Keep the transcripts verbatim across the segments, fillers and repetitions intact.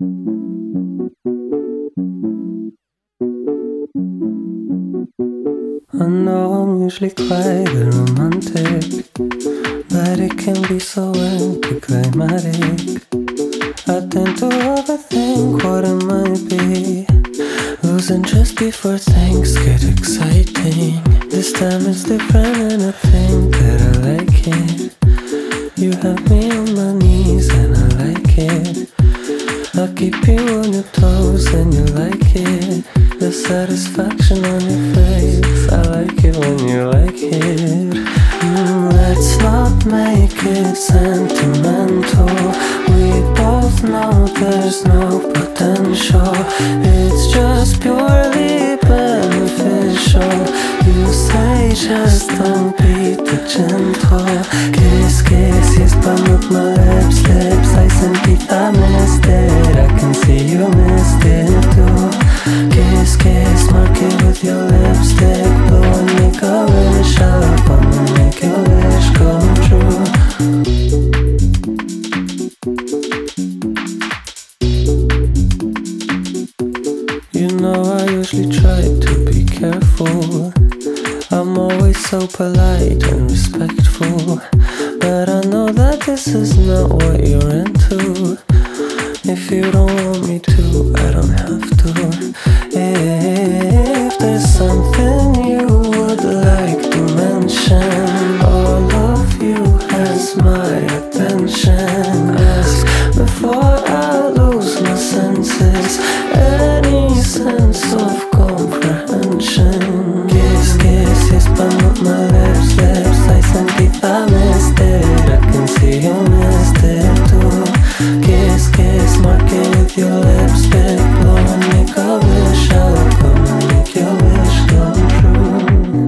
I know I'm usually quite romantic, but it can be so anticlimactic. I tend to overthink what it might be, losing just before things get exciting. This time it's different and I think that I like it. You have me on my knees and I like it. I'll keep you on your toes and you like it. The satisfaction on your face, I like it when you like it. mm, Let's not make it sentimental. We both know there's no potential. It's just purely beneficial. You say just don't be too gentle. Kiss, kiss, yes, but not my lips, lips. I sentí I missed it. I can see you missed it too. Kiss, kiss, mark it with your lipstick. Blow and make a wish. I'll come and make your wish come true. You know I usually try to be careful. I'm always so polite and respectful, but I know that this is not what you're into. If you don't want me to, I don't have to. If there's something you would like to mention, all of you has my attention. Ask before I lose my senses, any sense of comprehension. Kiss, kiss, yes, but not my lips, lips. I sentí I missed it. I can see you missed it too. Kiss, kiss, mark it with your lipstick. Blow and make a wish. I'll come and make your wish come true.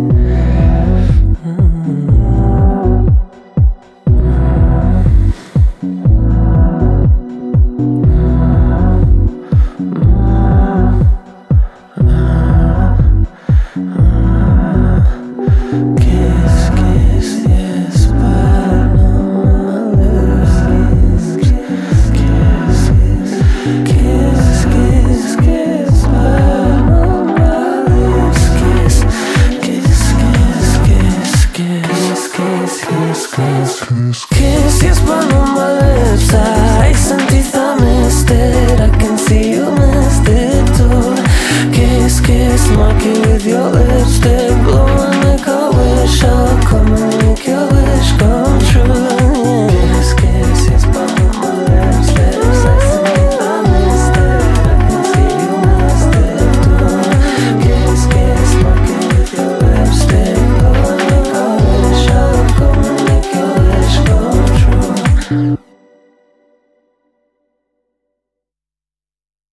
Kiss, kiss, yes, but not my lips. Kiss, kiss, kiss, kiss, but not my lips. Kiss, kiss, kiss, kiss, kiss, kiss, kiss, kiss, kiss, yes, but not my lips. I sentí I missed it. I can see you missed it too. Kiss, kiss, mark it with your lipstick. Blow and make a wish. I'll come and make your wish come true. Kiss, kiss, yes, but not my lips, lips. I sentí I missed it. I can see you missed it too. Kiss, kiss, mark it with your lipstick. Blow and make a wish. I'll come and make your wish come true.